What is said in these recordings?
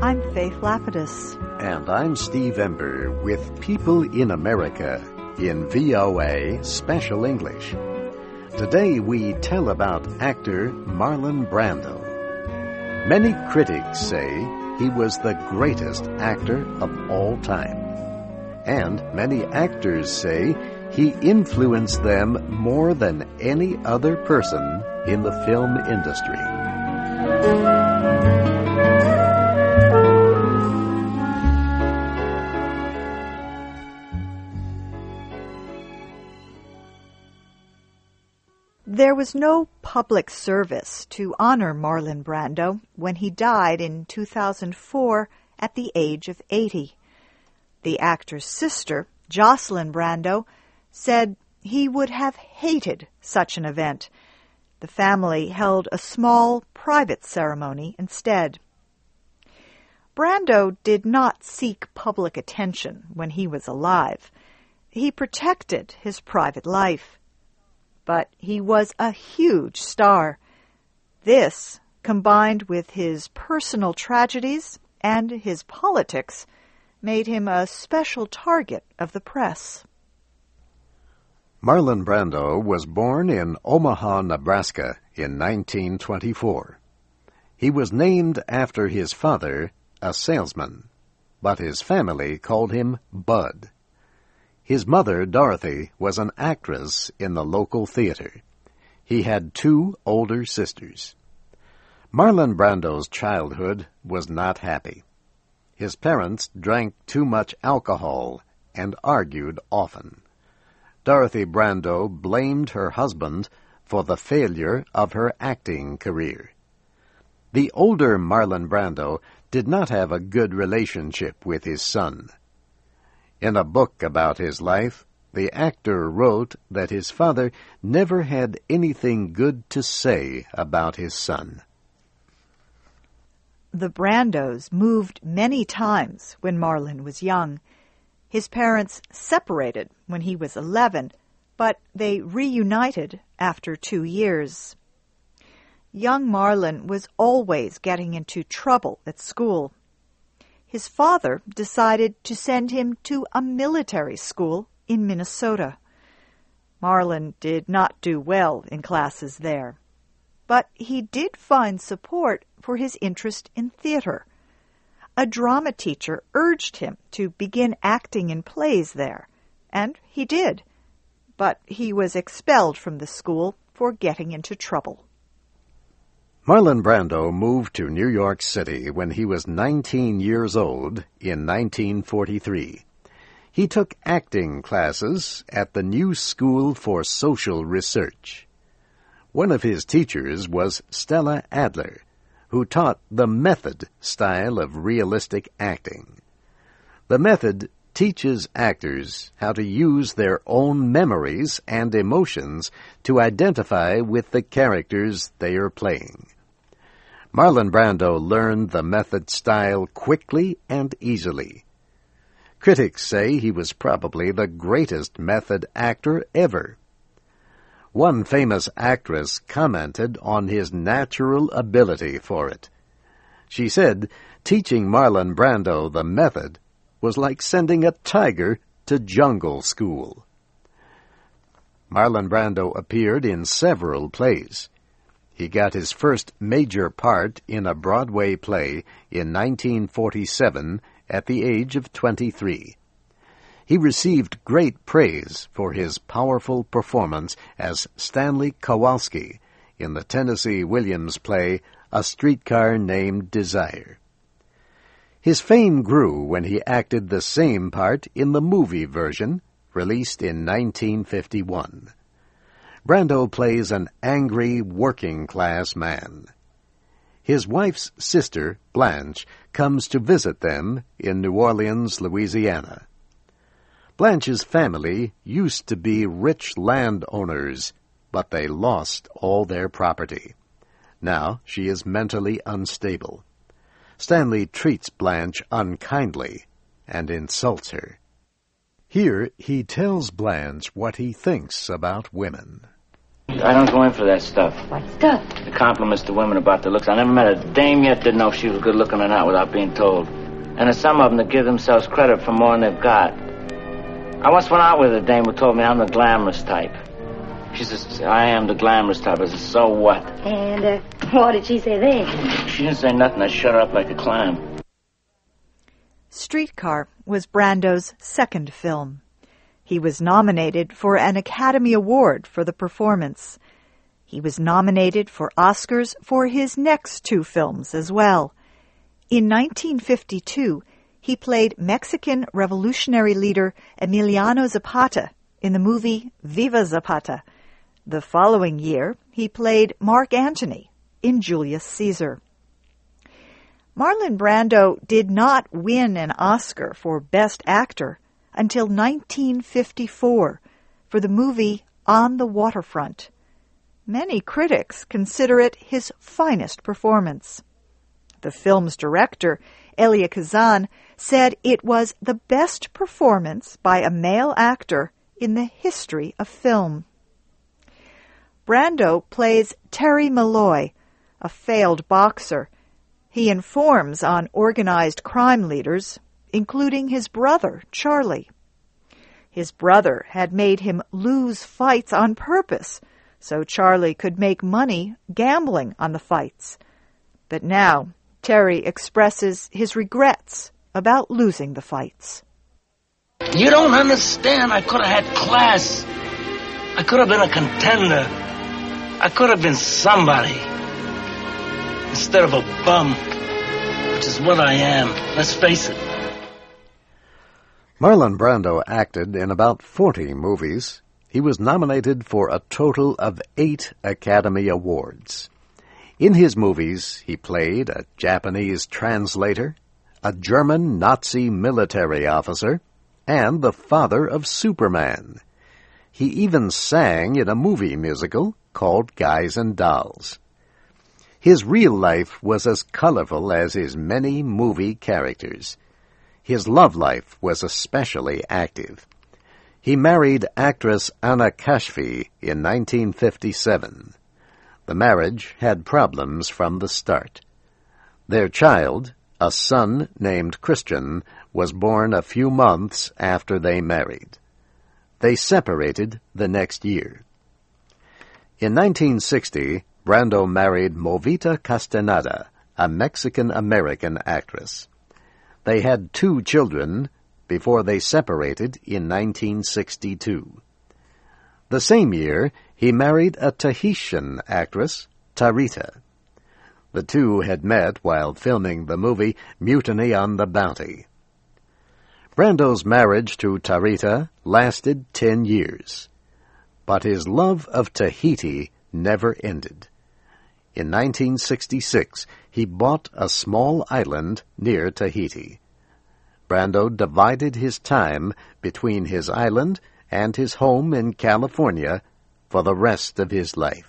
I'm Faith Lapidus. And I'm Steve Ember with People in America in VOA Special English. Today we tell about actor Marlon Brando. Many critics say he was the greatest actor of all time. And many actors say he influenced them more than any other person in the film industry. There was no public service to honor Marlon Brando when he died in 2004 at the age of 80. The actor's sister, Jocelyn Brando, said he would have hated such an event. The family held a small, private ceremony instead. Brando did not seek public attention when he was alive. He protected his private life. But he was a huge star. This, combined with his personal tragedies and his politics, made him a special target of the press. Marlon Brando was born in Omaha, Nebraska in 1924. He was named after his father, a salesman, but his family called him Bud. His mother, Dorothy, was an actress in the local theater. He had two older sisters. Marlon Brando's childhood was not happy. His parents drank too much alcohol and argued often. Dorothy Brando blamed her husband for the failure of her acting career. The older Marlon Brando did not have a good relationship with his son. In a book about his life, the actor wrote that his father never had anything good to say about his son. The Brandos moved many times when Marlon was young. His parents separated when he was 11, but they reunited after 2 years. Young Marlon was always getting into trouble at school. His father decided to send him to a military school in Minnesota. Marlon did not do well in classes there, but he did find support for his interest in theater. A drama teacher urged him to begin acting in plays there, and he did, but he was expelled from the school for getting into trouble. Marlon Brando moved to New York City when he was 19 years old in 1943. He took acting classes at the New School for Social Research. One of his teachers was Stella Adler, who taught the method style of realistic acting. The method teaches actors how to use their own memories and emotions to identify with the characters they are playing. Marlon Brando learned the method style quickly and easily. Critics say he was probably the greatest method actor ever. One famous actress commented on his natural ability for it. She said teaching Marlon Brando the method was like sending a tiger to jungle school. Marlon Brando appeared in several plays. He got his first major part in a Broadway play in 1947 at the age of 23. He received great praise for his powerful performance as Stanley Kowalski in the Tennessee Williams play A Streetcar Named Desire. His fame grew when he acted the same part in the movie version, released in 1951. Brando plays an angry working-class man. His wife's sister, Blanche, comes to visit them in New Orleans, Louisiana. Blanche's family used to be rich landowners, but they lost all their property. Now she is mentally unstable. Stanley treats Blanche unkindly and insults her. Here he tells Blanche what he thinks about women. I don't go in for that stuff. What stuff? The compliments to women about their looks. I never met a dame yet that know if she was good looking or not without being told. And there's some of them that give themselves credit for more than they've got. I once went out with a dame who told me I'm the glamorous type. She says, I am the glamorous type. I said, so what? And what did she say then? She didn't say nothing. I shut her up like a clam. Streetcar was Brando's second film. He was nominated for an Academy Award for the performance. He was nominated for Oscars for his next two films as well. In 1952, he played Mexican revolutionary leader Emiliano Zapata in the movie Viva Zapata. The following year, he played Mark Antony in Julius Caesar. Marlon Brando did not win an Oscar for Best Actor until 1954 for the movie On the Waterfront. Many critics consider it his finest performance. The film's director, Elia Kazan, said it was the best performance by a male actor in the history of film. Brando plays Terry Malloy, a failed boxer. He informs on organized crime leaders, including his brother, Charlie. His brother had made him lose fights on purpose, so Charlie could make money gambling on the fights. But now, Terry expresses his regrets about losing the fights. You don't understand. I could have had class. I could have been a contender. I could have been somebody. Instead of a bum, which is what I am. Let's face it. Marlon Brando acted in about 40 movies. He was nominated for a total of 8 Academy Awards. In his movies, he played a Japanese translator, a German Nazi military officer, and the father of Superman. He even sang in a movie musical called Guys and Dolls. His real life was as colorful as his many movie characters. His love life was especially active. He married actress Anna Kashfi in 1957. The marriage had problems from the start. Their child, a son named Christian, was born a few months after they married. They separated the next year. In 1960, Brando married Movita Castaneda, a Mexican-American actress. They had 2 children before they separated in 1962. The same year, he married a Tahitian actress, Tarita. The two had met while filming the movie Mutiny on the Bounty. Brando's marriage to Tarita lasted 10 years, but his love of Tahiti never ended. In 1966, he bought a small island near Tahiti. Brando divided his time between his island and his home in California for the rest of his life.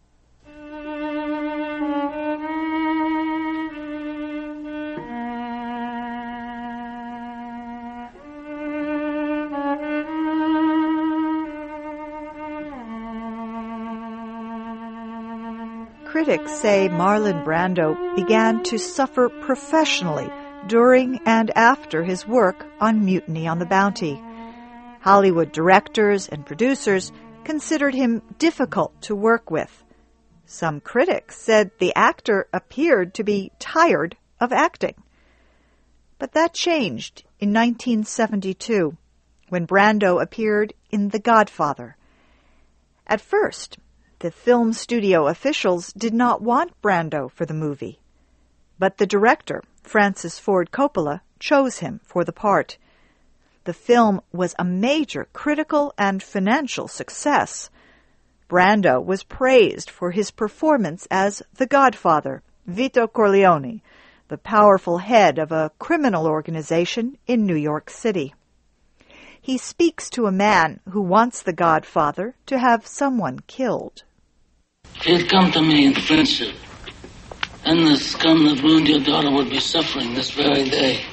Critics say Marlon Brando began to suffer professionally during and after his work on Mutiny on the Bounty. Hollywood directors and producers considered him difficult to work with. Some critics said the actor appeared to be tired of acting. But that changed in 1972, when Brando appeared in The Godfather. At first, the film studio officials did not want Brando for the movie, but the director, Francis Ford Coppola, chose him for the part. The film was a major critical and financial success. Brando was praised for his performance as the Godfather, Vito Corleone, the powerful head of a criminal organization in New York City. He speaks to a man who wants the Godfather to have someone killed. He'd come to me in friendship, and the scum that ruined your daughter would be suffering this very day.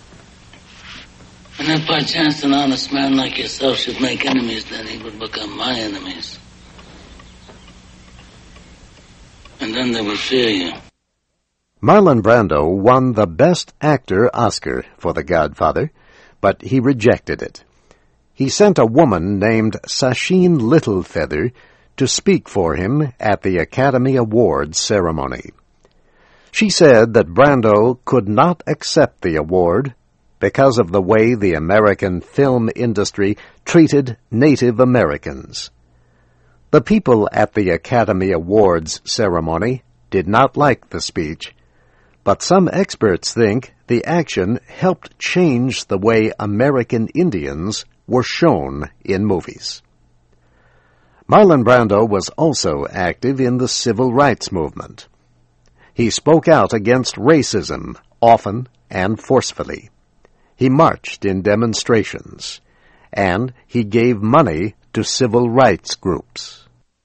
And if by chance an honest man like yourself should make enemies, then he would become my enemies. and then they will fear you. Marlon Brando won the Best Actor Oscar for The Godfather, but he rejected it. He sent a woman named Sacheen Littlefeather to speak for him at the Academy Awards ceremony. She said that Brando could not accept the award because of the way the American film industry treated Native Americans. The people at the Academy Awards ceremony did not like the speech, but some experts think the action helped change the way American Indians were shown in movies. Marlon Brando was also active in the civil rights movement. He spoke out against racism, often and forcefully. He marched in demonstrations, and he gave money to civil rights groups.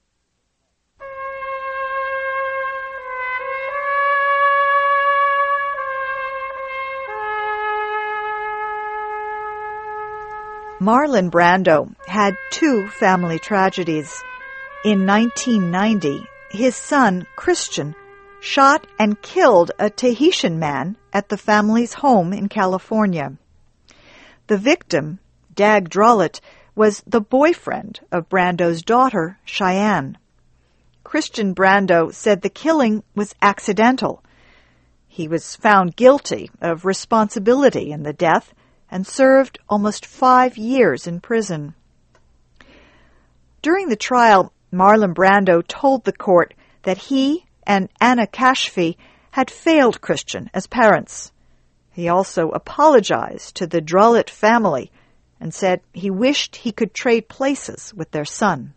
Marlon Brando had two family tragedies. In 1990, his son, Christian, shot and killed a Tahitian man at the family's home in California. The victim, Dag Drolet, was the boyfriend of Brando's daughter, Cheyenne. Christian Brando said the killing was accidental. He was found guilty of responsibility in the death and served almost 5 years in prison. During the trial, Marlon Brando told the court that he and Anna Kashfi had failed Christian as parents. He also apologized to the Drolet family and said he wished he could trade places with their son.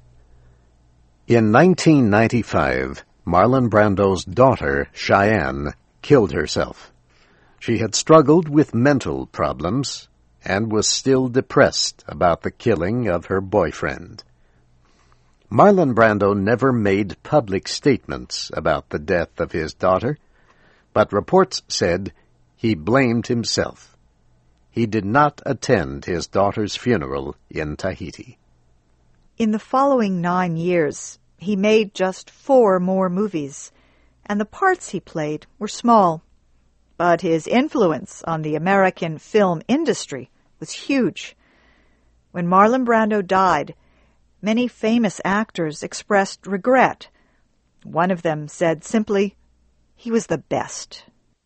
In 1995, Marlon Brando's daughter, Cheyenne, killed herself. She had struggled with mental problems and was still depressed about the killing of her boyfriend. Marlon Brando never made public statements about the death of his daughter, but reports said he blamed himself. He did not attend his daughter's funeral in Tahiti. In the following 9 years, he made just 4 more movies, and the parts he played were small. But his influence on the American film industry was huge. When Marlon Brando died, many famous actors expressed regret. One of them said simply, "He was the best."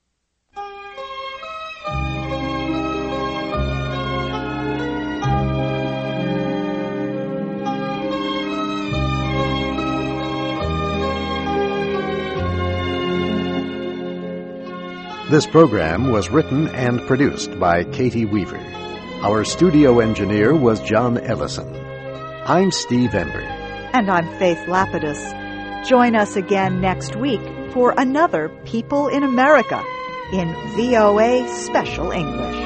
This program was written and produced by Katie Weaver. Our studio engineer was John Ellison. I'm Steve Ember. And I'm Faith Lapidus. Join us again next week for another People in America in VOA Special English.